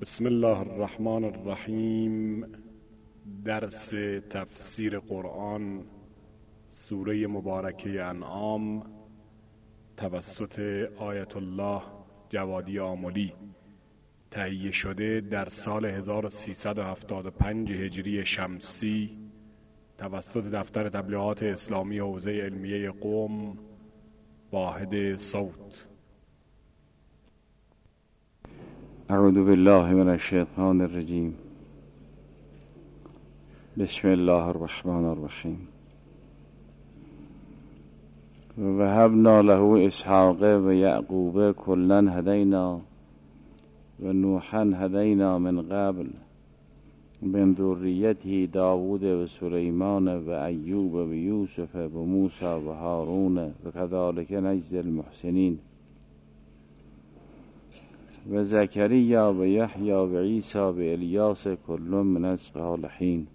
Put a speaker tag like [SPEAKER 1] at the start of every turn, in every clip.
[SPEAKER 1] بسم الله الرحمن الرحیم. درس تفسیر قرآن سوره مبارکه انعام توسط آیت الله جوادی آملی، تهیه شده در سال 1375 هجری شمسی توسط دفتر تبلیغات اسلامی حوزه علمیه قم، واحد صوت.
[SPEAKER 2] اعوذ بالله من الشیطان الرجیم. بسم الله الرحمن الرحیم. وهبنا له اسحاق و یعقوب کلا هدینا و نوحا هدینا من قبل من ذریته داوود و سلیمان و ایوب و یوسف و موسی و هارون و کذالک نجزی المحسنین و زکریا و یحیی و عیسی و الیاس کل من الصالحین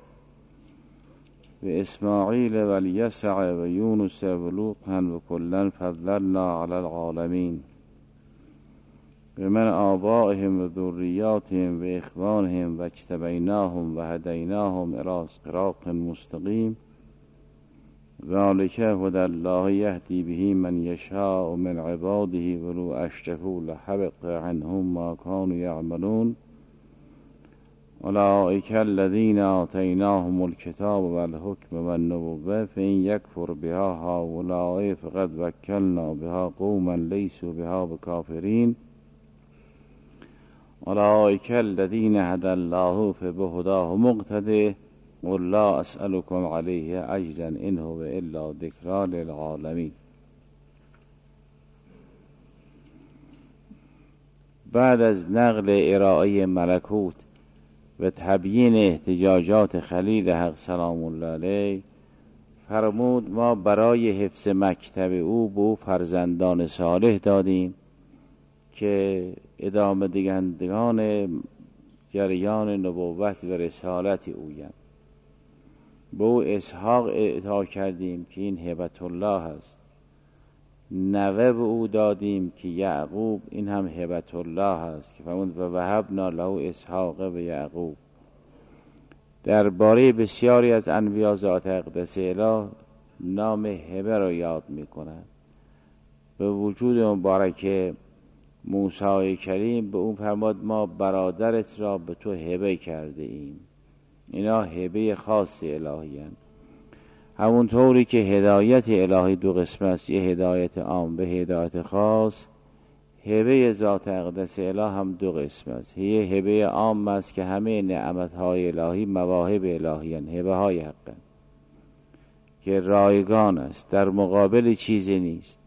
[SPEAKER 2] و اسماعیل و الیسع و یونس و لوطا و کلا فضلنا علی العالمین و من آبائهم و ذریاتهم و اخوانهم و اجتبیناهم و هدیناهم الی صراط مستقیم ذلک هدی الله یهدی به من یشاء من عباده ولو اشرکوا لحبط عنهم ما كانوا یعملون اولئک الذین آتیناهم الکتاب و الحکم و النبوة فإن یکفر بها هؤلاء فقد وکلنا بها قوما لیسوا بها بکافرین اولئک الذین هدی الله فبهداه مقتده قل لا اسألكم علیه اجرا ان هو الا ذکری للعالمین. بعد از نقل ارائه ملکوت و تبیین احتجاجات خلیل حق سلام الله علیه فرمود ما برای حفظ مکتب او به او فرزندان صالح دادیم که ادامه دهندگان جریان نبوت و رسالت اویند. به او اسحاق اعطا کردیم که این هبت الله است. نوه به او دادیم که یعقوب، این هم هبت الله است که فرمود و وهبنا له اسحاق و یعقوب. درباره بسیاری از انبیا ذات اقدس اله نام هبه را یاد می کنند. به وجود مبارک موسی کریم به اون فرمود ما برادرت را به تو هبه کرده ایم. اینا هبه خاص الهی هستند. همون طوری که هدایت الهی دو قسم است، یه هدایت عام به هدایت خاص، هبه ذات اقدس اله هم دو قسم است. یه هبه عام است که همه نعمتهای الهی مواهب الهی هستند، هبه های حق هستند که رایگان است، در مقابل چیزی نیست.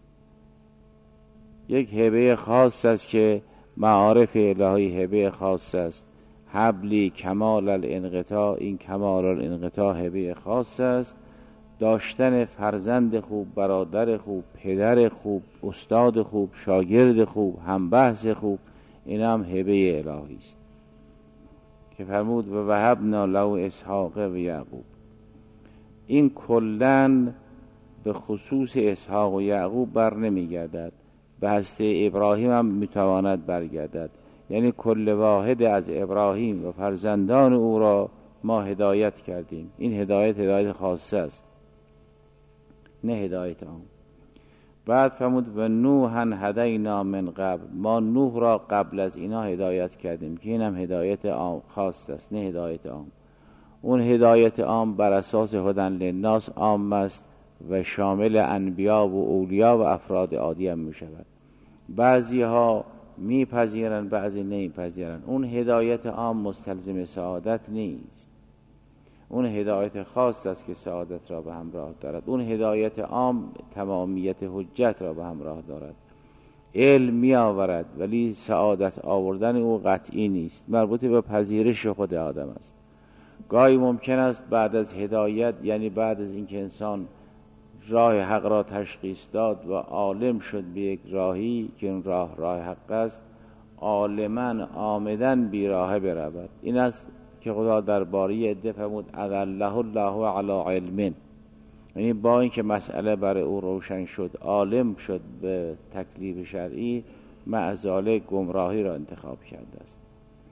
[SPEAKER 2] یک هبه خاص است که معارف الهی هبه خاص است. حبلی کمال الانقطاع، این کمال الانقطاع هبه خاص است. داشتن فرزند خوب، برادر خوب، پدر خوب، استاد خوب، شاگرد خوب، همبحث خوب، این هم هبه الهی است که فرمود و وهبنا له اسحاق و یعقوب. این کلن به خصوص اسحاق و یعقوب بر نمی گردد، به هسته ابراهیم هم میتواند برگردد. یعنی کل واحد از ابراهیم و فرزندان او را ما هدایت کردیم. این هدایت خاصه است، نه هدایت عام. بعد فرمود و نوحا هدینا من قبل، ما نوح را قبل از اینا هدایت کردیم که این هم هدایت عام خاص است، نه هدایت عام. اون هدایت عام بر اساس هدن للناس عام است و شامل انبیا و اولیا و افراد عادی هم می شود. بعضی ها میپذیرن، بعضی نمیپذیرن. اون هدایت عام مستلزم سعادت نیست، اون هدایت خاص است که سعادت را به همراه دارد. اون هدایت عام تمامیت حجت را به همراه دارد، علم می آورد ولی سعادت آوردن او قطعی نیست، مربوط به پذیرش خود آدم است. گاهی ممکن است بعد از هدایت، یعنی بعد از اینکه انسان راه حق را تشخیص داد و عالم شد به یک راهی که اون راه حق است، عالماً آمدن بیراهه برود. این است که خدا درباره عده فرمود اذله الله علی علم، یعنی با اینکه مسئله برای او روشن شد، عالم شد به تکلیف شرعی، معزاله گمراهی را انتخاب کرده است.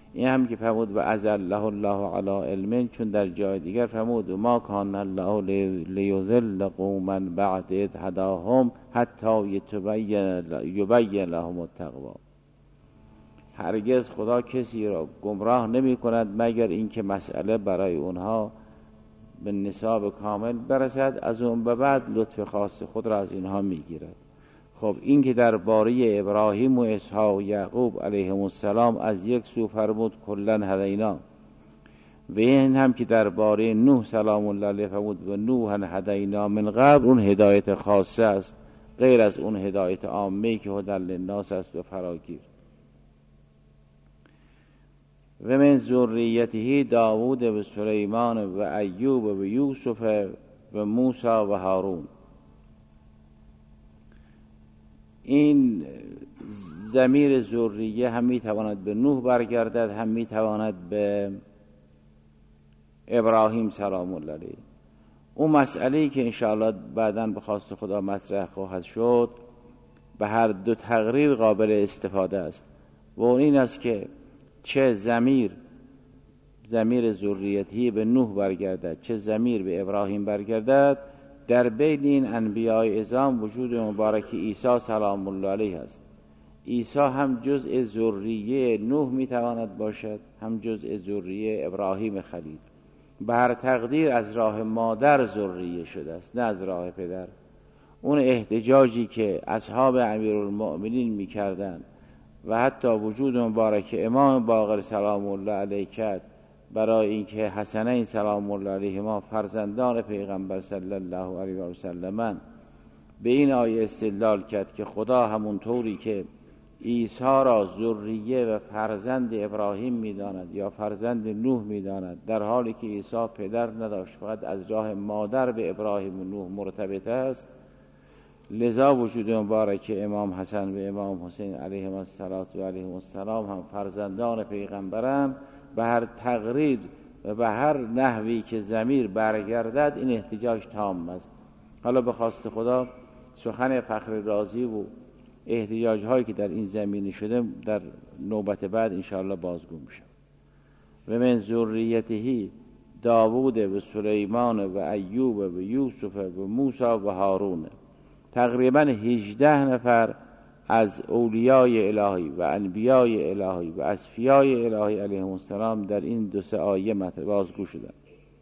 [SPEAKER 2] این هم که فرمود و ازله الله علی علم، چون در جای دیگر فرمود و ما کان الله لیضل قوما بعد اذ هداهم حتی یبین لهم التقوا. هرگز خدا کسی را گمراه نمی کند مگر اینکه مسئله برای اونها به نصاب کامل برسد، از اون به بعد لطف خاص خود را از اینها میگیرد. خب این که درباره ابراهیم و اسحاق و یعقوب علیهم السلام از یک سو فرمود کلن هدینا، و این هم که درباره نوح سلام الله علیه فرمود و نوحا هدینا من قبل، اون هدایت خاصه است غیر از اون هدایت عامه که هدی للناس است و فراگیر. و من ذریته داوود و سلیمان و ایوب و یوسف و موسی و هارون. این ضمیر ذریه هم میتواند به نوح برگردد، هم میتواند به ابراهیم سلام الله علیه. اون مسئله‌ای که انشاءالله بعداً به خواست خدا مطرح خواهد شد به هر دو تقریر قابل استفاده است، و اون این است که چه ضمیر ذریتی به نوح برگردد چه ضمیر به ابراهیم برگردد، در بین این انبیاء اعظام وجود مبارک عیسی سلام الله علیه است. عیسی هم جزء ذریه نوح میتواند باشد، هم جزء ذریه ابراهیم خلیل. به هر تقدیر از راه مادر ذریه شده است، نه از راه پدر. اون احتجاجی که اصحاب امیرالمؤمنین میکردند و حتی وجود مبارک امام باقر سلام الله علیه کرد برای اینکه حسنین سلام الله علیهما فرزندان پیغمبر صلی الله علیه و سلم، به این آیه استدلال کرد که خدا همون طوری که عیسی را ذریه و فرزند ابراهیم میداند یا فرزند نوح میداند، در حالی که عیسی پدر نداشت، فقط از راه مادر به ابراهیم و نوح مرتبط است، لذا وجود مبارک امام حسن و امام حسین علیهم السلام هم فرزندان پیغمبرند. به هر تقریر و به هر نحوی که ضمیر برگردد این احتجاج تام است. حالا به خواست خدا سخن فخر رازی و احتجاج هایی که در این زمینه شده در نوبت بعد انشاءالله بازگو میشه. و من ذریته داوود و سلیمان و ایوب و یوسف و موسی و هارون. تقریبا 18 نفر از اولیای الهی و انبیای الهی و اصفیای الهی علیهم السلام در این 2-3 آیه بازگو شدند.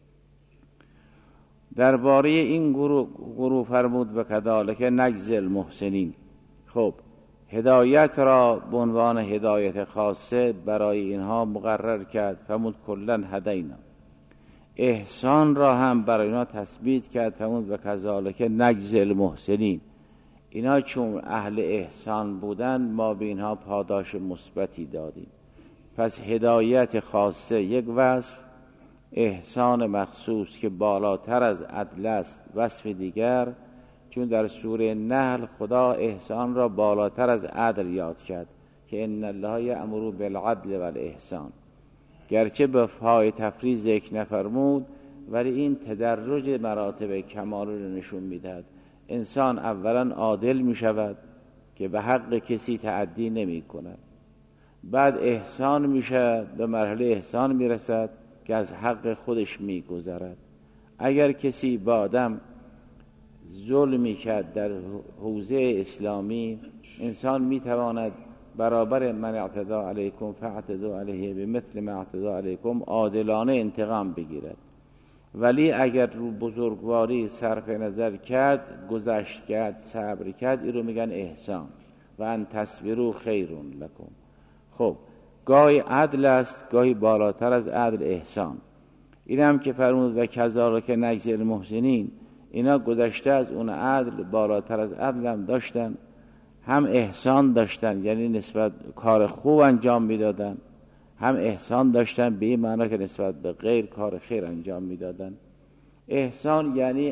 [SPEAKER 2] درباره این گروه فرمود و کذالک نجزی المحسنین. خب هدایت را به عنوان هدایت خاصه برای اینها مقرر کرد، فرمود کلن هدینا. احسان را هم برای اینها تثبیت کرد، فرمود و کذالک نجزی المحسنین. اینا چون اهل احسان بودن ما به اینها پاداش مثبتی دادیم. پس هدایت خاصه یک وصف، احسان مخصوص که بالاتر از عدل است وصف دیگر. چون در سوره نحل خدا احسان را بالاتر از عدل یاد کرد که ان الله یأمر بالعدل والاحسان، گرچه به فای تفریح ذکر نفرمود ولی این تدرج مراتب کمال را نشون میدهد. انسان اولا عادل می شود که به حق کسی تعدی نمی کند، بعد احسان می شود، به مرحله احسان می رسد که از حق خودش می گذرد. اگر کسی با آدم ظلمی کرد در حوزه اسلامی، انسان می تواند برابر من اعتدى علیکم فاعتدوا علیه بمثل ما اعتدى علیکم عادلانه انتقام بگیرد. ولی اگر رو بزرگواری صرف نظر کرد، گذشت کرد، صبر کرد، این رو میگن احسان. و ان تصبروا خیر لکم. خب گاهی عدل است، گاهی بالاتر از عدل احسان. این هم که فرمود و کذالک نجزی المحسنین، اینا گذشته از اون عدل بالاتر از عدل هم داشتن، هم احسان داشتن یعنی نسبت کار خوب انجام میدادن، هم احسان داشتن به این معنی که نسبت به غیر کار خیر انجام میدادن. احسان یعنی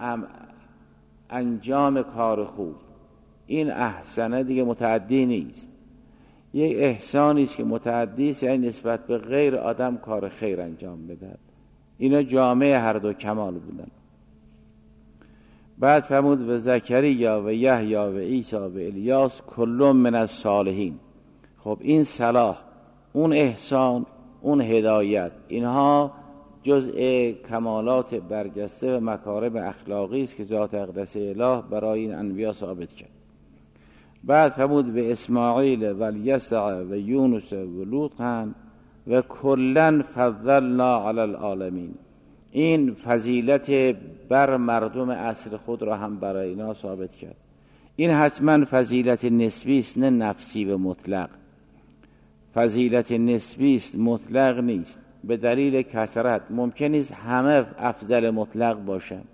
[SPEAKER 2] انجام کار خوب. این احسنه دیگه متعدی نیست، یک احسانی است که متعدی است، یعنی نسبت به غیر آدم کار خیر انجام بدهد. اینا جامعه هر دو کمال بودن. بعد فرمود و زکریا و یحیی و عیسی و الیاس کل من الصالحین. خب این صلاح اون احسان، اون هدایت، اینها جزء کمالات برجسته و مکارم اخلاقی است که ذات اقدس اله برای این انبیا ثابت کرد. بعد فرمود به اسماعیل و الیسع و یونس و لوط هم و کلا فضلنا علی العالمین. این فضیلت بر مردم عصر خود را هم برای اینا ثابت کرد. این حتما فضیلت نسبی است، نه نفسی و مطلق. فضیلت نسبی است، مطلق نیست. به دلیل کثرت ممکن است همه افضل مطلق باشند،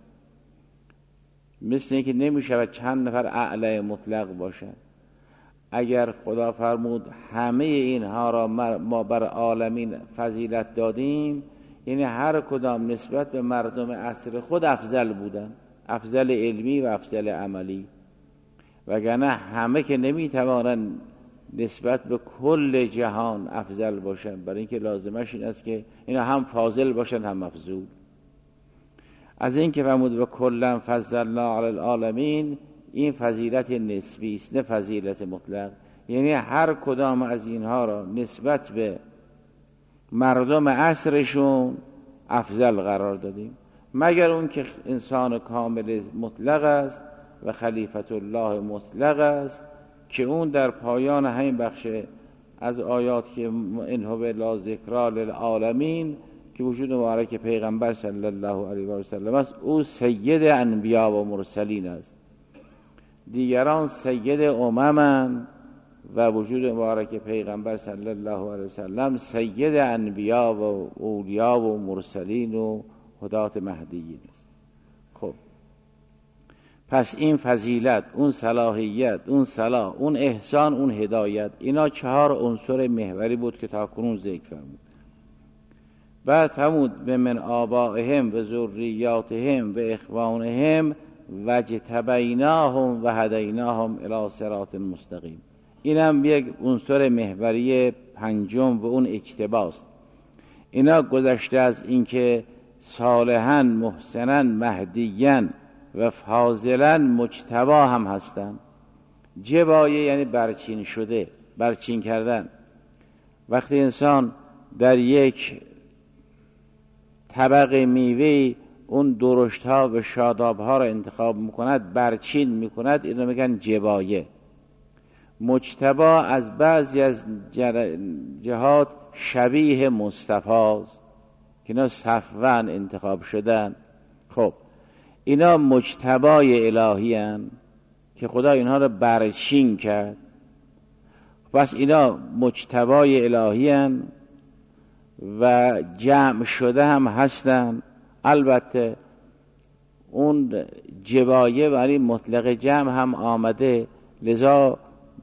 [SPEAKER 2] مثل اینکه نمی‌شود چند نفر اعلی مطلق باشند. اگر خدا فرمود همه اینها را ما بر عالمین فضیلت دادیم، یعنی هر کدام نسبت به مردم عصر خود افضل بودن، افضل علمی و افضل عملی، وگرنه همه که نمیتوانند نسبت به کل جهان افضل باشن، برای اینکه لازمش این است که اینا هم فاضل باشن هم مفضول. از این که فرمود و کلا فضلنا علی العالمین، این فضیلت نسبی است نه فضیلت مطلق. یعنی هر کدام از اینها را نسبت به مردم عصرشون افضل قرار دادیم، مگر اون که انسان کامل مطلق است و خلیفت الله مطلق است، که اون در پایان همین بخش از آیات که انه لا ذکری للعالمین که وجود مبارک پیغمبر صلی الله علیه و سلم است، او سید انبیا و مرسلین است. دیگران سید اممند و وجود مبارک پیغمبر صلی الله علیه و سلم سید انبیا و اولیا و مرسلین و هدات مهدیین است. خب پس این فضیلت، اون صلاحیت، اون صلاح، اون احسان، اون هدایت، اینا 4 عنصر محوری بود که تا کنون ذکر فرمود. بعد فرمود به من آبائهم و ذریاتهم و اخوانهم وجتبیناهم و هدیناهم الی صراط مستقیم. اینم یک عنصر محوری پنجم و اون اجتباست. اینا گذشته از اینکه صالحاً محسناً مهدیاً و فاضلاً مجتبا هم هستن. جبایه یعنی برچین شده، برچین کردن. وقتی انسان در یک طبق میوه اون درشت ها و شاداب ها را انتخاب میکند، برچین میکند، این رو میگن جبایه. مجتبا از بعضی از جهات شبیه مصطفی است که اینا صفوان انتخاب شدن. خب اینا مجتبای الهی هستند که خدا اینها را برچین کرد. پس اینا مجتبای الهی هستند و جمع شده هم هستند. البته اون جبایه برای مطلق جمع هم آمده، لذا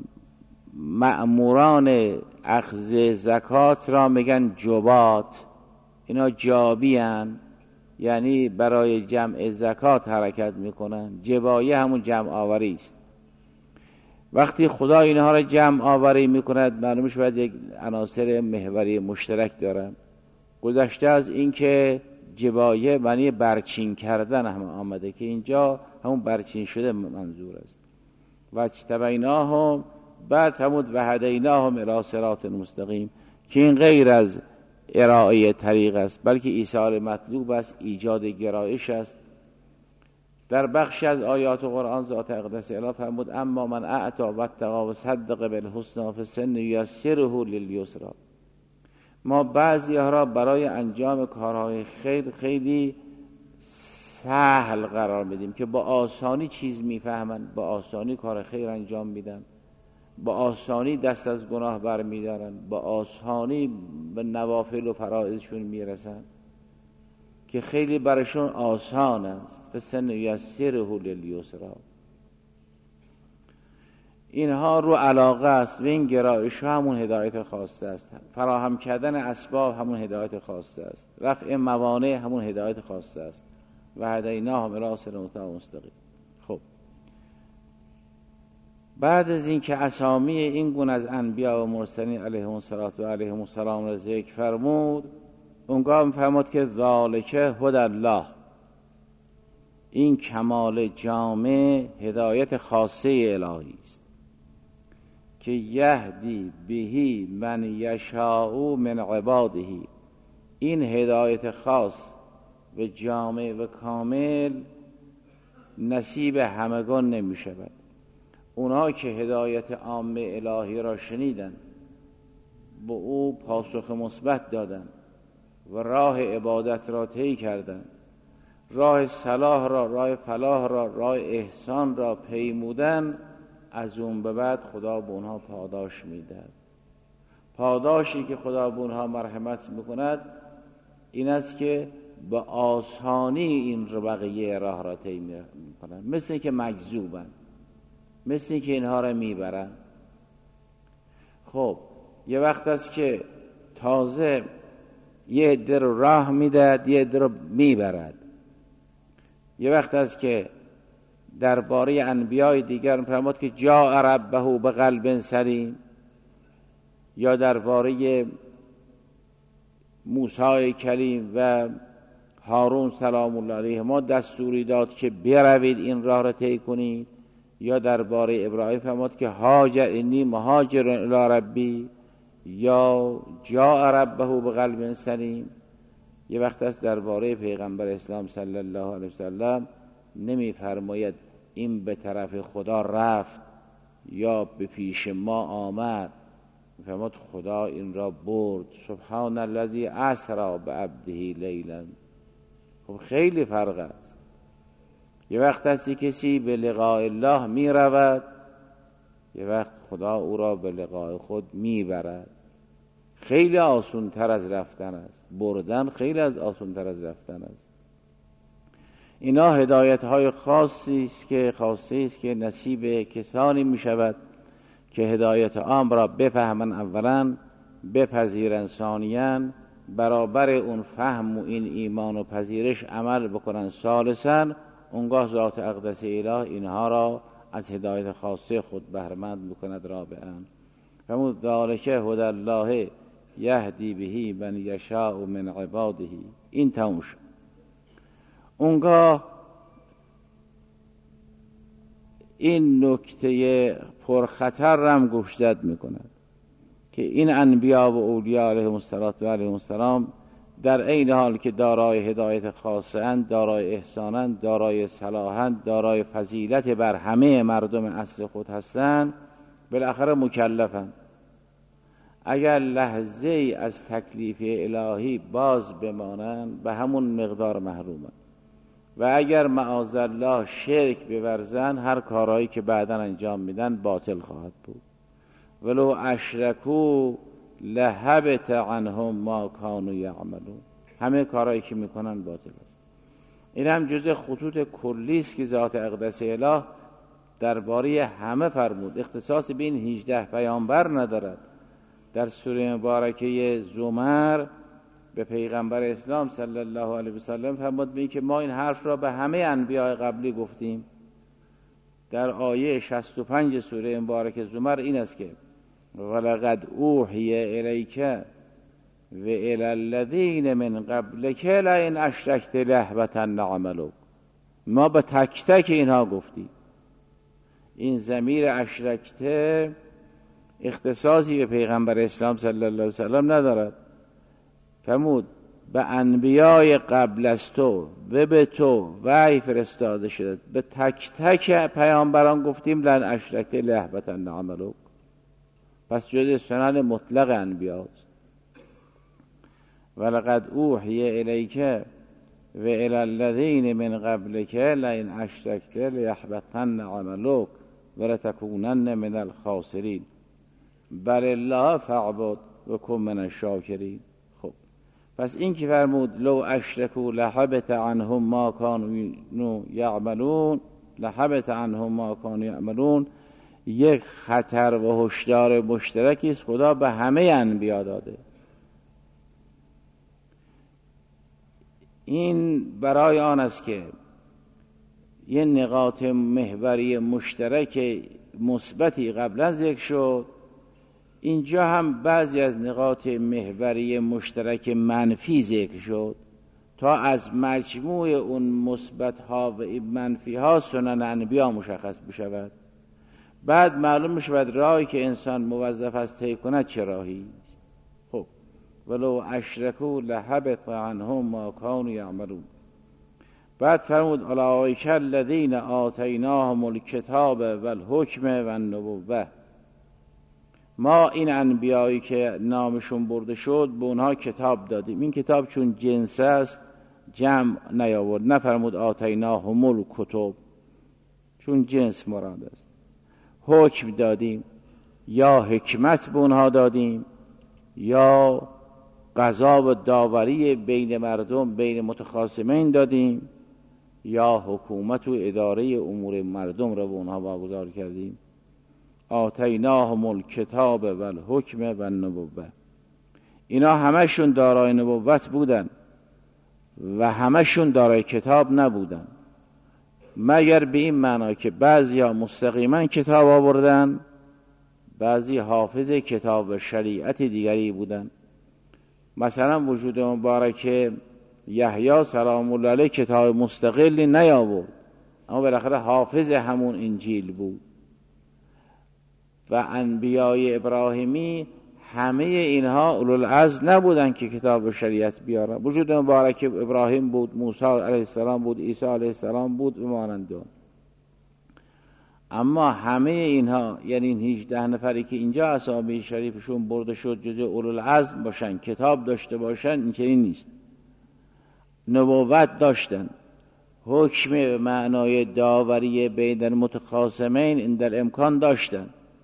[SPEAKER 2] مأموران اخذ زکات را میگن جبات. اینا جابی هستند، یعنی برای جمع زکات حرکت میکنن. جبایه همون جمع آوری است. وقتی خدا اینها را جمع آوری میکند، معلومه شاید یک عناصر محوری مشترک دارن. گذشته از این که جبایه معنی برچین کردن هم آمده، که اینجا همون برچین شده منظور است. و اجتبیناهم، بعد فرمود و هدیناهم الی صراط مستقیم، که این غیر از ارائه طریق است، بلکه ایصال مطلوب است، ایجاد گرایش است. در بخشی از آیات قرآن ذات اقدس اله فرمود اما من اعطی و اتقی و صدق بالحسنی فسن یسره للیسری. ما بعضی ها را برای انجام کارهای خیر خیلی سهل قرار میدیم که با آسانی چیز میفهمند، با آسانی کار خیر انجام میدن، با آسانی دست از گناه برمیدارن، با آسانی به نوافل و فرائضشون میرسن که خیلی برشون آسان است. فسن یسره للیسری. اینها رو علاقه است و این گرایش همون هدایت خاصه است. فراهم کردن اسباب همون هدایت خاصه است. رفع موانع همون هدایت خاصه است. و هدیناهم الی صراط مستقیم. خب بعد از این که اسامی این گونه از انبیا و مرسلین علیهم الصلاة و علیهم السلام را ذکر فرمود، اونگاه می‌فرماد که ذالک هدی الله، این کمال جامع هدایت خاصه الهی است. که یهدی بهی من یشاء من عباده، این هدایت خاص و جامع و کامل نصیب همگان نمی شود. اونها که هدایت عام الهی را شنیدن، به او پاسخ مثبت دادن و راه عبادت را طی کردند، راه صلاح را، راه فلاح را، راه احسان را پیمودن، از اون به بعد خدا به اونها پاداش میدهد. پاداشی که خدا به اونها مرحمت میکند این است که به آسانی این رو بقیه راه را طی میکنند، مثل که مجذوبند، مثل که اینها را میبرند. خب یه وقت است که تازه یه عده رو راه میدهد، یه عده رو میبرد. یه وقت است که درباره انبیای دیگر فرمود که جاء ربه بقلب سلیم، یا درباره موسی کلیم و هارون سلام الله علیهما دستوری داد که بروید این راه را طی کنید، یا درباره ابراهیم فرمود که هاجر انی مهاجر الی ربی، یا جاء ربه بقلب سلیم. یه وقت است درباره پیغمبر اسلام صلی الله علیه وسلم نمی فرماید این به طرف خدا رفت یا به پیش ما آمد، فرمود خدا این را برد. سبحان الذی اسری بعبده لیلا. خب خیلی فرق است. یه وقت است کسی به لقاء الله می رود، یه وقت خدا او را به لقاء خود می برد. خیلی آسان تر از رفتن است، بردن خیلی آسان تر از رفتن است. اینا هدایت های خاصی است که نصیب کسانی می شود که هدایت عام را بفهمن، اولا بپذیرن، ثانیاً برابر اون فهم و این ایمان و پذیرش عمل بکنن، ثالثاً اونگاه ذات اقدس اله اینها را از هدایت خاصه خود بهره‌مند بکند، رابعاً فرمود ذالک هدی الله یهدی بهی من یشاء من عباده. این تموم شد. اونگاه این نکته پرخطر رم گوشزد میکند که این انبیا و اولیاء علیهم السلام در عین حال که دارای هدایت خاصند، دارای احسانند، دارای صلاحند، دارای فضیلت بر همه مردم اصل خود هستند، بالاخره مکلفند. اگر لحظه از تکلیف الهی باز بمانند به همون مقدار محرومند، و اگر معاذالله شرک بورزن هر کارهایی که بعداً انجام میدن باطل خواهد بود. ولو اشرکوا لحبط عنهم ما کانوا یعملون. همه کارهایی که میکنن باطل است. این هم جزء خطوط کلی است که ذات اقدس اله درباره همه فرمود، اختصاص به این 18 پیامبر ندارد. در سوره مبارکه زمر به پیغمبر اسلام صلی الله علیه و سلم فرمود که ما این حرف را به همه انبیاء قبلی گفتیم. در آیه 65 سوره مبارکه زمر این است که ولقد اوحی الیک و الی الذین من قبلک لئن اشرکت ليحبطن عملک. ما به تک تک اینها گفتیم. این ضمیر اشرکته اختصاصی به پیغمبر اسلام صلی الله علیه و سلم ندارد. فرمود به انبیای قبل از تو و به تو وحی فرستاده شده، به تک تک پیامبران گفتیم لئن اشرکت ليحبطن عملک. پس جزء سنن مطلق انبیاست. ولقد اوحی الیک و الی الذین من قبلک لئن اشرکت لیحبطن عملک ولتکونن من الخاسرین بل الله فاعبد و کن من الشاکرین. خب پس این که فرمود لو اشرکوا لحبط عنهم ما کانوا یعملون، لحبط عنهم ما کانوا یعملون، یک خطر و هشدار مشترکی است خدا به همه انبیا داده. این برای آن است که یه نقاط محوری مشترک مثبتی قبلا ذکر شد، اینجا هم بعضی از نقاط محوری مشترک منفی ذکر شد تا از مجموع اون مثبت ها و منفی ها سنن انبیا مشخص بشود. بعد معلوم میشه بعد راهی که انسان موظف است طی کند چه راهی است. خب ولو اشرکوا لحبط عنهم ما كانوا یعملون. بعد فرمود اولئک الذین آتیناهم الکتاب والحکم والنبوة. ما این انبیایی که نامشون برده شد به اونها کتاب دادیم. این کتاب چون جنس است جمع نیاورد، نفرمود آتیناهم الکتب چون جنس مراد است. حکم دادیم، یا حکمت به اونها دادیم، یا قضا و داوری بین مردم بین متخاصمین دادیم، یا حکومت و اداره امور مردم را به اونها واگذار کردیم. آتیناهم الکتاب والحکم والنبوة. اینا همشون دارای نبوت بودن و همشون دارای کتاب نبودن، مگر به این معنا که بعضی ها مستقیما کتاب آوردن، بعضی حافظ کتاب و شریعت دیگری بودن. مثلا وجود مبارک یحیی سلام الله علیه کتاب مستقلی نیاورد، اما بالاخره حافظ همون انجیل بود. و انبیای ابراهیمی همه اینها اولوالعزم نبودن که کتاب و شریعت بیارن. وجود مبارک ابراهیم بود، موسی علیه السلام بود، عیسی علیه السلام بود و مانند اون. اما همه اینها یعنی این 18 نفری که اینجا اسامی شریفشون برده شد جزء اولوالعزم باشن، کتاب داشته باشن، این چنین نیست. نبوت داشتن، حکم به معنای داوری بین متخاصمین این در امکان داشتن،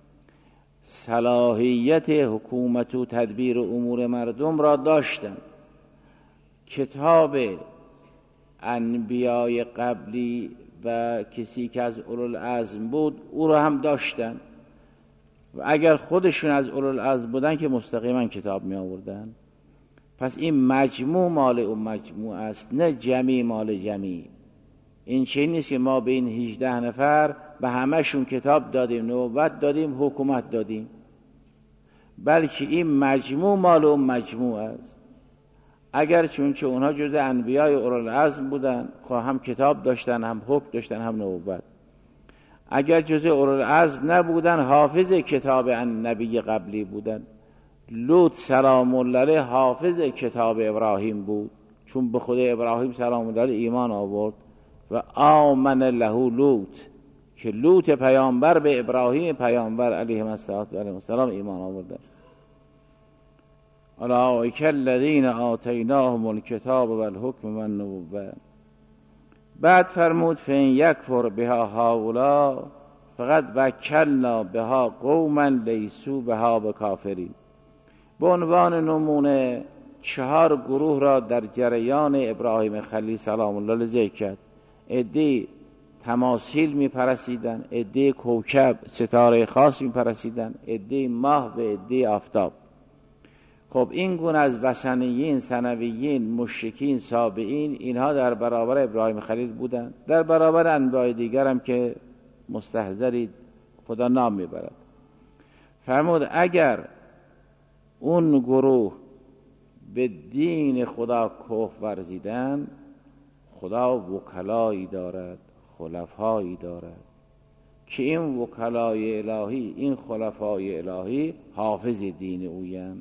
[SPEAKER 2] صلاحیت حکومت و تدبیر امور مردم را داشتن. کتاب انبیای قبلی و کسی که از اولوالعزم بود او را هم داشتن. و اگر خودشون از اولوالعزم بودن که مستقیما کتاب می آوردن. پس این مجموع مال اون مجموع است، نه جمعی مال جمعی. این چه نیست که ما به این 18 نفر به همشون کتاب دادیم، نبوت دادیم، حکومت دادیم، بلکه این مجموع مال اون مجموع است. اگر چون اونها جزء انبیای اولوالعزم بودن، هم کتاب داشتن، هم حکم داشتن، هم نبوت. اگر جزء اولوالعزم نبودن، حافظ کتاب نبی قبلی بودن. لوط سلام الله علیه حافظ کتاب ابراهیم بود، چون به خود ابراهیم سلام الله علیه ایمان آورد. و آمن له لوط، که لوط پیامبر به ابراهیم پیامبر علیه السلام ایمان آورد. اولئک الذین آتیناهم الکتاب والحکم والنبوة. بعد فرمود فإن یکفر بها هؤلاء فقد وکلنا بها قوما لیسوا بها بکافرین. به عنوان نمونه 4 گروه را در جریان ابراهیم خلیل سلام الله علیه ذکر کرد. عده‌ای تماثیل می‌پرستیدند، عده‌ای کوکب ستاره خاص می‌پرستیدند، عده‌ای ماه و عده‌ای آفتاب. خب این گونه از وثنیین، ثنویین، مشرکین، سابعین، اینها در برابر ابراهیم خلیل بودند، در برابر انبیاء دیگر هم که مستحضرید خدا نام میبرد. فرمود اگر اون گروه به دین خدا کفر ورزیدن، خدا وکلایی دارد، خلفایی دارد که این وکلای الهی، این خلفای الهی حافظ دین اویند.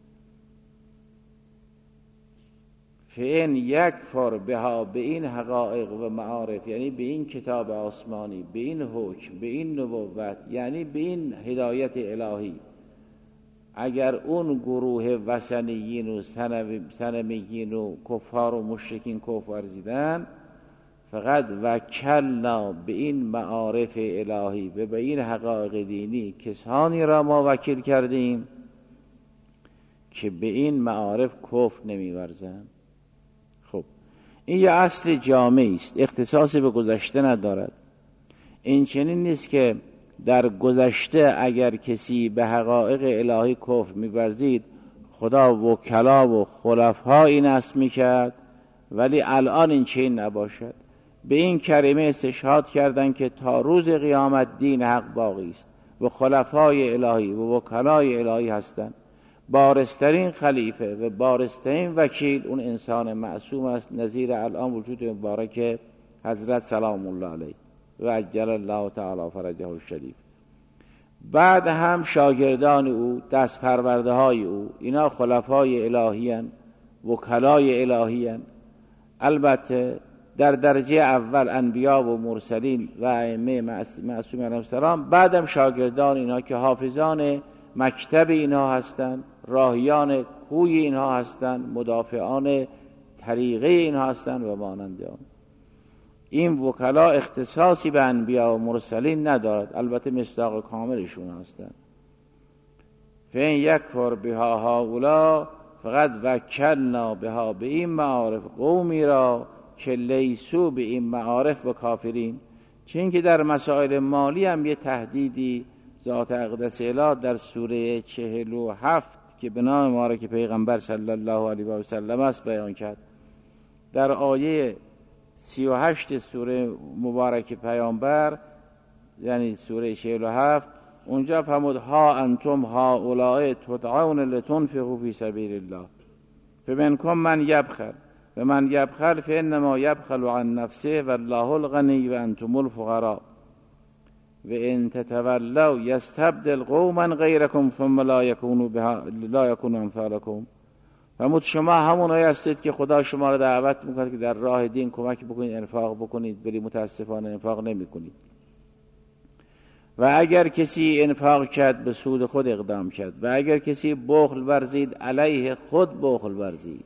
[SPEAKER 2] فإن یکفر بها، به این حقایق و معارف، یعنی به این کتاب آسمانی، به این حکم، به این نبوت، یعنی به این هدایت الهی، اگر اون گروه وثنیین و صنمیین و کفار و مشرکین کفر ورزیدن، فقط وکلنا، به این معارف الهی و به این حقایق دینی کسانی را ما وکیل کردیم که به این معارف کفر نمی‌ورزند. خب این یه اصل جامعی است، اختصاصی به گذشته ندارد. این چنین نیست که در گذشته اگر کسی به حقایق الهی کفر می‌ورزید خدا وکلا و خلفای نصب می‌کرد، ولی الان این چنین نباشد. به این کریمه استشهاد کردند که تا روز قیامت دین حق باقی است و خلفای الهی و وکلای الهی هستند. بارسترین خلیفه و بارسترین وکیل اون انسان معصوم است، نظیر الان وجود مبارک حضرت سلام الله علیه و عجل الله تعالی فرجه الشریف. بعد هم شاگردان او، دست پرورده های او، اینا خلفای الهی هن، وکلای الهی هن. البته در درجه اول انبیا و مرسلین و ائمه معصومین علیهم السلام، بعدم شاگردان اینا که حافظان مکتب اینها هستند، راهیان کوی اینها هستند، مدافعان طریقه اینها هستند و مانند آن. این وکلا اختصاصی به انبیا و مرسلین ندارد، البته مصداق کاملشون هستند. فین یکفر بها هؤلاء فقط وکلنا بها، به این معارف قومی را که لیسو به این معارف به کافرین. چون که در مسائل مالی هم یه تهدیدی ذات اقدس اله در سوره 47 که به نام مبارک پیغمبر صلی الله علیه و سلم است بیان کرد. در آیه 38 سوره مبارک پیامبر، یعنی سوره 47، اونجا فرمود ها انتم هؤلاء تدعون لتنفقوا فی سبیل الله فمنکم من یبخل و من یبخل فانما یبخل عن نفسه والله الغنی و انتم الفقراء و ان تتولوا یستبدل قوما غیرکم ثم لا یکونوا امثالکم. فرمود شما همونایی هستید که خدا شما را دعوت میکنه که در راه دین کمک بکنید، انفاق بکنید، ولی متاسفانه انفاق نمیکنید. و اگر کسی انفاق کرد به سود خود اقدام کرد، و اگر کسی بخل ورزید علیه خود بخل ورزید،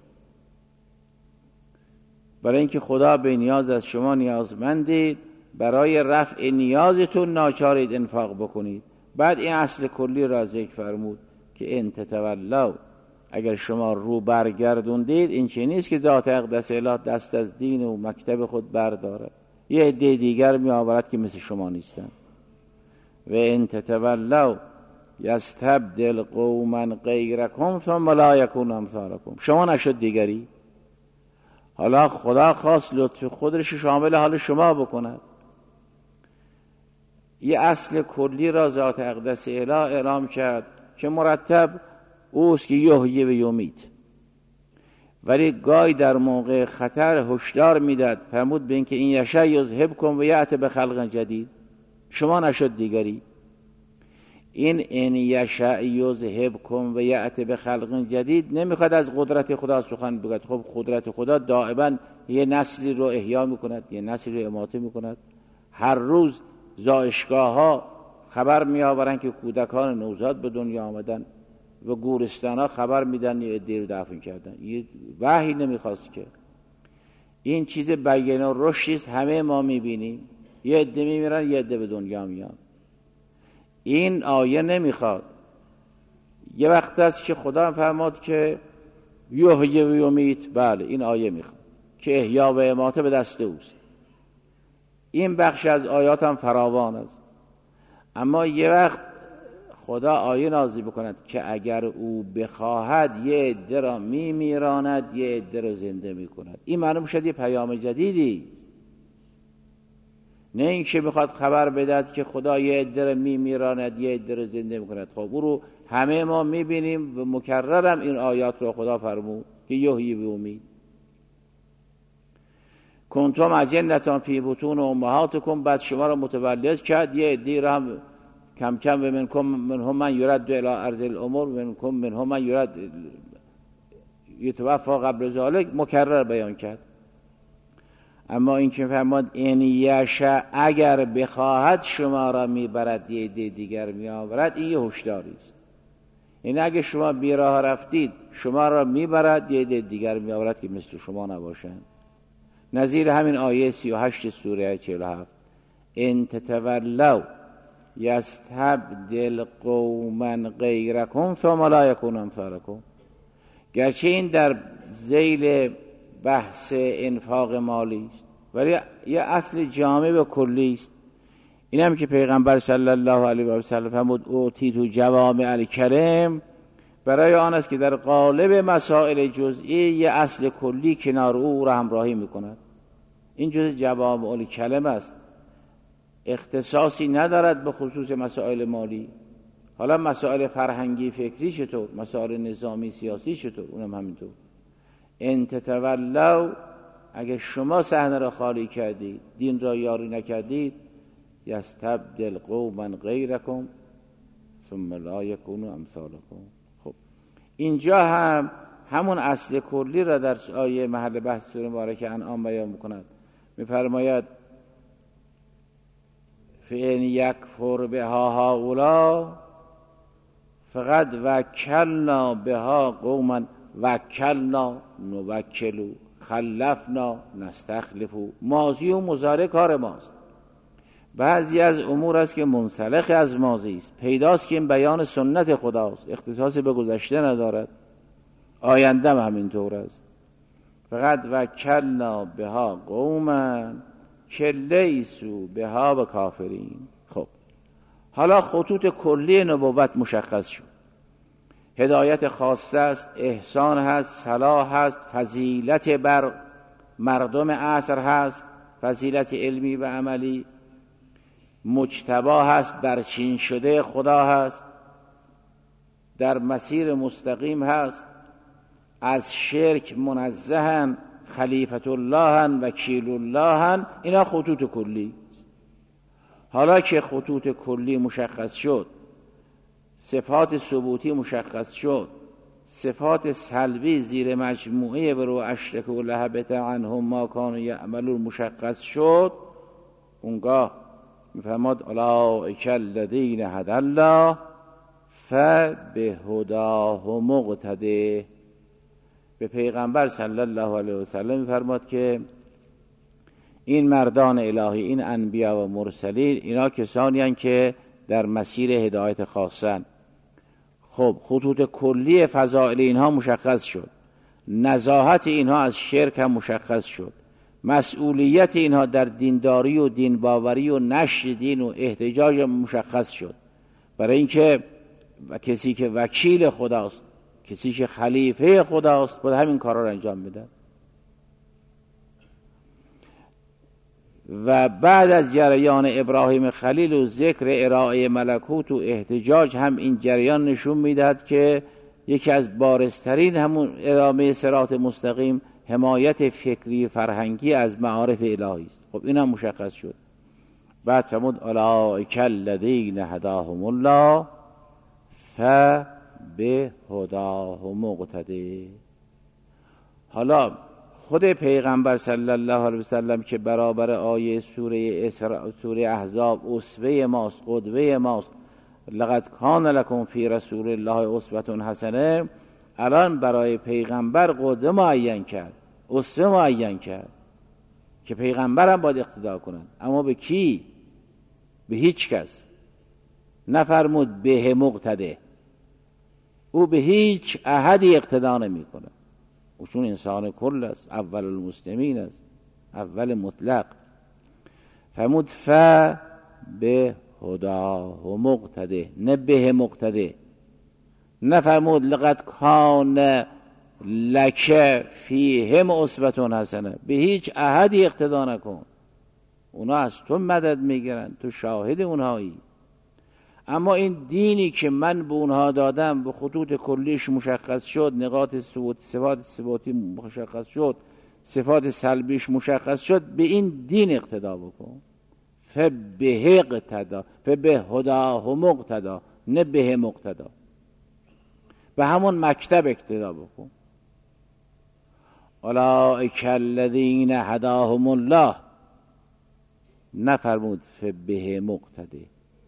[SPEAKER 2] برای اینکه خدا به نیاز از شما نیازمندید، برای رفع نیازتون ناچارید انفاق بکنید. بعد این اصل کلی را ذکر فرمود که ان تتولوا، اگر شما رو برگردوندید، این چه نیست که ذات اقدس اله دست از دین و مکتب خود بردارد، یه عده دیگر می آورد که مثل شما نیستن. و ان تتولوا یستبدل قوما غیرکم ثم لا یکونوا امثالکم. شما نشد دیگری، حالا خدا خواست لطف خودش شامل حال شما بکند. یه اصل کلی را ذات اقدس اله اعلام کرد که مرتب اوست که یحیی و یمیت، ولی گاهی در موقع خطر هشدار میداد. فرمود به اینکه این یشاء یذهبکم و یأتی بخلق جدید. شما نشد دیگری. این یشاء یذهبکم و یأتی بخلق جدید نمیخواد از قدرت خدا سخن بگوید. خب قدرت خدا دائما یه نسلی رو احیا میکند، یه نسلی رو اماته میکند. هر روز زایشگاه ها خبر میآورند که کودکان نوزاد به دنیا آمدن و گورستان ها خبر میدن یه عده رو دفن کردن. یه وحی نمیخواست که این چیز بیانه و رشدیست، همه ما میبینیم. یه عده میمیرن، یه عده به دنیا میان. این آیه نمیخواد. یه وقت است که خدا فرماد که یحیی و یمیت، بله این آیه میخواد که احیا و اماته به دست اوست. این بخش از آیات هم فراوان است. اما یه وقت خدا آیه نازل بکند که اگر او بخواهد یه عده را میمیراند، یه عده را زنده میکند. این معلوم شد یه پیام جدیدی است. نه اینکه میخواد خبر بدهد که خدا یه عده را میمیراند، یه عده را زنده میکند. خب او رو همه ما میبینیم و مکررم این آیات رو خدا فرمود که یحیی و یمیت. کنتم اجنة فی بطون امهاتکم، بعد شما را متولد کرد، یه عده را هم کم کم و منهم من یرد الی ارض الامور و منهم من یرد یتوفی قبل ذلک، مکرر بیان کرد. اما این که فرمود این یشاء، اگر بخواهد شما را میبرد یه عده دیگر میآورد، این یه هشداری است. این اگه شما بی راه رفتید، شما را میبرد یه عده دیگر میآورد که مثل شما نباشند. نظیر همین آیه 38 سوره 47 ان تتولوا یستبدل قوما غیرکم ثم لا یکونوا امثالکم. گرچه این در ذیل بحث انفاق مالی است، ولی یه اصل جامع و کلی است. این هم که پیغمبر صلی الله علیه و سلم فرمود اوتیت جوامع الکلم، برای آن است که در قالب مسائل جزئی یه اصل کلی کنار او را همراهی میکند. این جز جوامع الکلم است، اختصاصی ندارد به خصوص مسائل مالی. حالا مسائل فرهنگی فکری چطور، مسائل نظامی سیاسی چطور، اونم همینطور. ان تتولوا، اگر شما صحنه را خالی کردید، دین را یاری نکردید، یستبدل قوما غیرکم، ثم لا یکونوا امثالکم. خب اینجا هم همون اصل کلی را در آیه محل بحث سوره مبارکه انعام بیان می‌کند. می‌فرماید فإن یکفر بها هؤلاء فقد وکلنا بها قوما وکلنا نوکلوا خلفنا نستخلفوا. ماضی و مضارع کار ماست. بعضی از امور است که منسلخ از ماضی است، پیداست که این بیان سنت خداست، اختصاص به گذشته ندارد، آینده هم همینطور است. فقط وکلنا بها قوما که لیسوا بها بکافرین. خب حالا خطوط کلی نبوت مشخص شد. هدایت خاصه است، احسان هست، صلاح هست، فضیلت بر مردم عصر هست، فضیلت علمی و عملی، مجتبی هست، برچین شده خدا هست، در مسیر مستقیم هست، از شرک منزهن، خلیفت اللهن، وکیل اللهن. اینا خطوط کلی. حالا که خطوط کلی مشخص شد، صفات ثبوتی مشخص شد، صفات سلبی زیر مجموعه برو اشرک و لهبت عنهم ما کانوا یعملون مشخص شد، اونگاه میفرماد اولئک الذین هدی الله فبهداه مقتده. به پیغمبر صلی الله علیه و سلم میفرماد که این مردان الهی، این انبیا و مرسلین، اینا کسانی هستند که در مسیر هدایت خاصن. خب خطوط کلی فضائل اینها مشخص شد، نزاهت اینها از شرک هم مشخص شد، مسئولیت اینها در دینداری و دین باوری و نشر دین و احتجاج مشخص شد. برای اینکه کسی که وکیل خداست، کسی که خلیفه خداست، باید همین کارا رو انجام میده. و بعد از جریان ابراهیم خلیل و ذکر ارائه ملکوت و احتجاج هم این جریان نشون میدهد که یکی از بارزترین همون ادامه صراط مستقیم حمایت فکری فرهنگی از معارف الهی است. خب این هم مشخص شد. بعد فرمود اولئک الذین هداهم الله فبهداه مقتده. حالا خود پیغمبر صلی الله علیه وسلم که برابر آیه سوره احزاب اسوه ماست، قدوه ماست، لقد کان لکم فی رسول الله اسوه حسنه، الان برای پیغمبر قدوه معین کرد، اسوه معین کرد که پیغمبر هم باید اقتدا کنند. اما به کی؟ به هیچ کس. نفرمود به مقتده، او به هیچ احدی اقتدا نمی کنه، او چون انسان کل است، اول المسلمین است، اول مطلق. فرمود به هداه مقتده، نه به مقتده. نفرمود لقد کان لک فیهم اسوة حسنه، به هیچ احدی اقتدا نکن، اونا از تو مدد میگیرن، تو شاهد اونهایی. اما این دینی که من به اونها دادم به خطوط کلیش مشخص شد، نقاط صفات ثباتی مشخص شد، صفات سلبیش مشخص شد، به این دین اقتدا بکن. فبه اقتدا، فبه هداه مقتدا، نه به مقتدا. به همون مکتب اقتدا بکن. اولئک الذین هداهم الله، نفرمود فبه مقتده،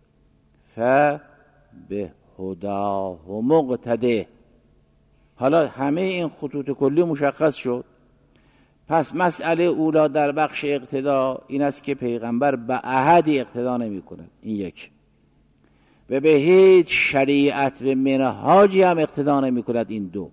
[SPEAKER 2] به هداه مقتده. حالا همه این خطوط کلی مشخص شد. پس مسئله اولا در بخش اقتدا این است که پیغمبر به احدی اقتدا نمی کند، این یک. و به هیچ شریعت و منهاجی هم اقتدا نمی کند، این دو.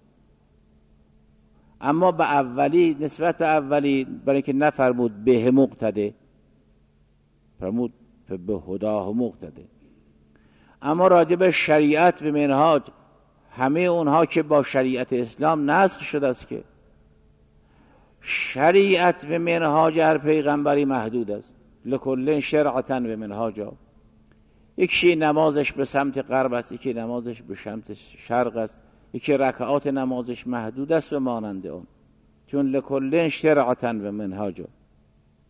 [SPEAKER 2] اما به اولی، نسبت به اولی، برای که نفرمود به مقتده، فرمود به هداه مقتده. اما راجع به شریعت و منهاج، همه اونها که با شریعت اسلام نسخ شده است، که شریعت و منهاج هر پیغمبری محدود است. لکل شرعتا و منهاجا. یکی نمازش به سمت غرب است، یکی نمازش به سمت شرق است، یکی رکعات نمازش محدود است و مانند اون، چون لکل شرعتا و منهاجا.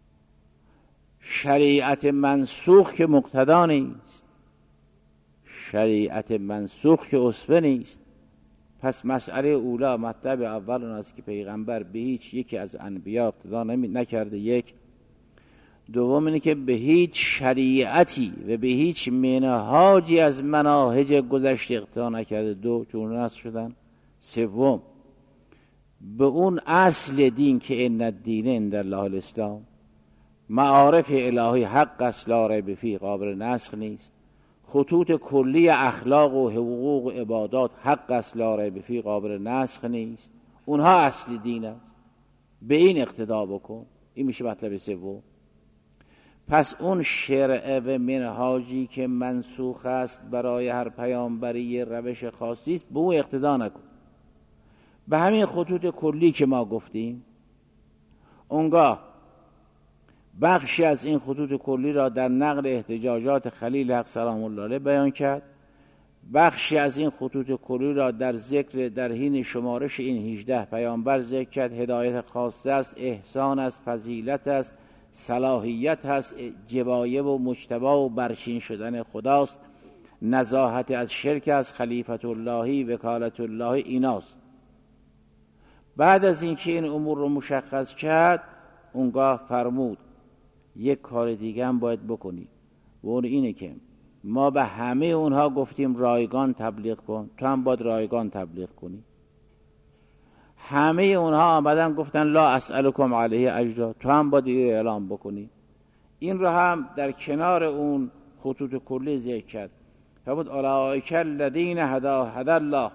[SPEAKER 2] شریعت منسوخ که مقتدا نیست، شریعت منسوخ که اسوه نیست. پس مسئله اولا مطلب اول اون است که پیغمبر به هیچ یکی از انبیا اقتدا نکرده. یک. دوم اینه که به هیچ شریعتی و به هیچ منهاجی از مناهج گذشته اقتدا نکرده. دو، چون نص شدن. سوم، به اون اصل دین که ان الدین عند الله الاسلام، معارف الهی حق است لا ریب فیه، قابل نسخ نیست. خطوط کلی اخلاق و حقوق و عبادات حق است لا ریب فیه، قابل نسخ نیست. اونها اصل دین است، به این اقتدا بکن. این میشه مطلب سوم. پس اون شرع و منهاجی که منسوخ است برای هر پیامبری روش خاصی است، به او اقتدا نکن. به همین خطوط کلی که ما گفتیم، اونگاه بخشی از این خطوط کلی را در نقل احتجاجات خلیل حق سلام الله علیه بیان کرد. بخشی از این خطوط کلی را در ذکر در حین شمارش این 18 پیامبر ذکر کرد. هدایت خاصه است، احسان است، فضیلت است، صلاحیت است، جوایب و مجتبی و برچین شدن خداست، نزاهت از شرک است، خلیفت اللهی، وکالت اللهی، ایناست. بعد از اینکه این امور رو مشخص کرد، اونگاه فرمود یک کار دیگه هم باید بکنی، و اون اینه که ما به همه اونها گفتیم رایگان تبلیغ کن، تو هم باید رایگان تبلیغ کنی. همه اونها آمدن گفتن لا اسألکم علیه اجرا، تو هم باید اعلام بکنی. این رو هم در کنار اون خطوط کلی ذکر کرد. فرمود اولئک الذین هدی الله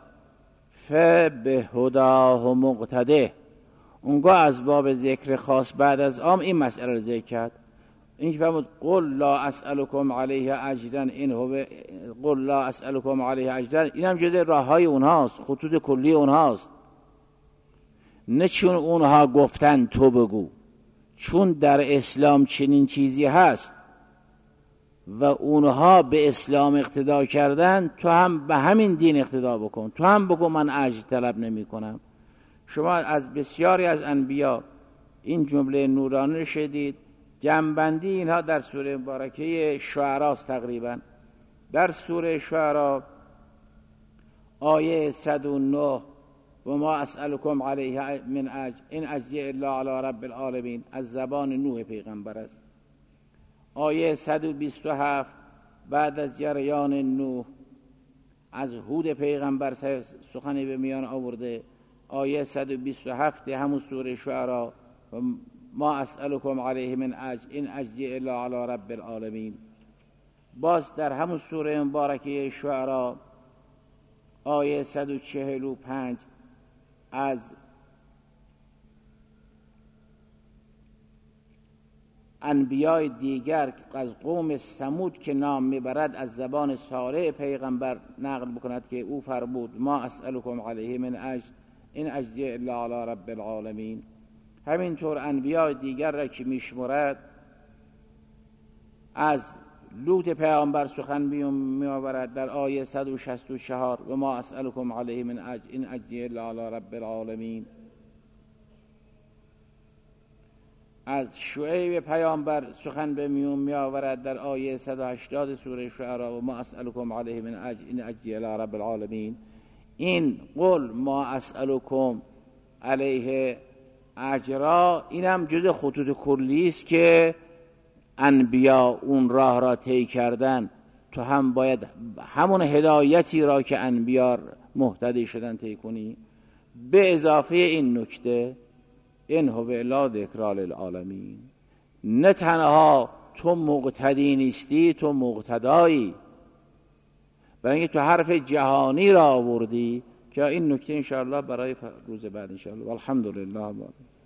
[SPEAKER 2] فبهداه مقتده. اونگاه از باب ذکر خاص بعد از عام این مسئله رو ذکر کرد. این که فرمود قل لا اسألکم علیه اجرا این هو، قل لا اسألکم علیه اجرا، این هم جده راههای اونهاست، خطوط کلی اونهاست. نه چون اونها گفتن تو بگو، چون در اسلام چنین چیزی هست و اونها به اسلام اقتدا کردن، تو هم به همین دین اقتدا بکن، تو هم بگو من اجر طلب نمی کنم. شما از بسیاری از انبیا این جمله نورانی شدید. جمع‌بندی اینها در سوره مبارکه شعراء تقریبا. در سوره شعراء آیه 109 و ما اسألکم علیه من اجر این اجری الا علی رب العالمین، از زبان نوح پیغمبر است. آیه 127 بعد از جریان نوح از هود پیغمبر سخنی به میان آورده. آیه 127 همون سوره شعراء ما اسألکم علیه من اجر این اجری الا علی رب العالمین. باز در همون سوره مبارکه شعراء آیه 145 از انبیای دیگر از قوم ثمود که نام میبرد از زبان صالح پیغمبر نقل بکند که او فرمود ما اسألکم علیه من اجر این اجری الا علی رب العالمین. همینطور انبیای دیگر را که میشمرد از لوط پیامبر سخن میآورد در آیه 164 و ما اسألکم علیه من اجر این اجری الا علی رب العالمین. از شعیب پیامبر سخن به میون میآورد در آیه 180 سوره شعراء و ما اسألکم علیه من اجر این اجری الی رب العالمین. این قل ما اسألکم علیه اجرا اینم جز خطوط کلی است که انبیا اون راه را طی کردن، تو هم باید همون هدایتی را که انبیا مهتدی شدن طی کنی. به اضافه این نکته این هو الا ذکری للعالمین، نه تنها تو مقتدی نیستی، تو مقتدایی، برای اینکه تو حرف جهانی را آوردی که این نکته انشاءالله برای روز بعد انشاءالله. والحمدلله.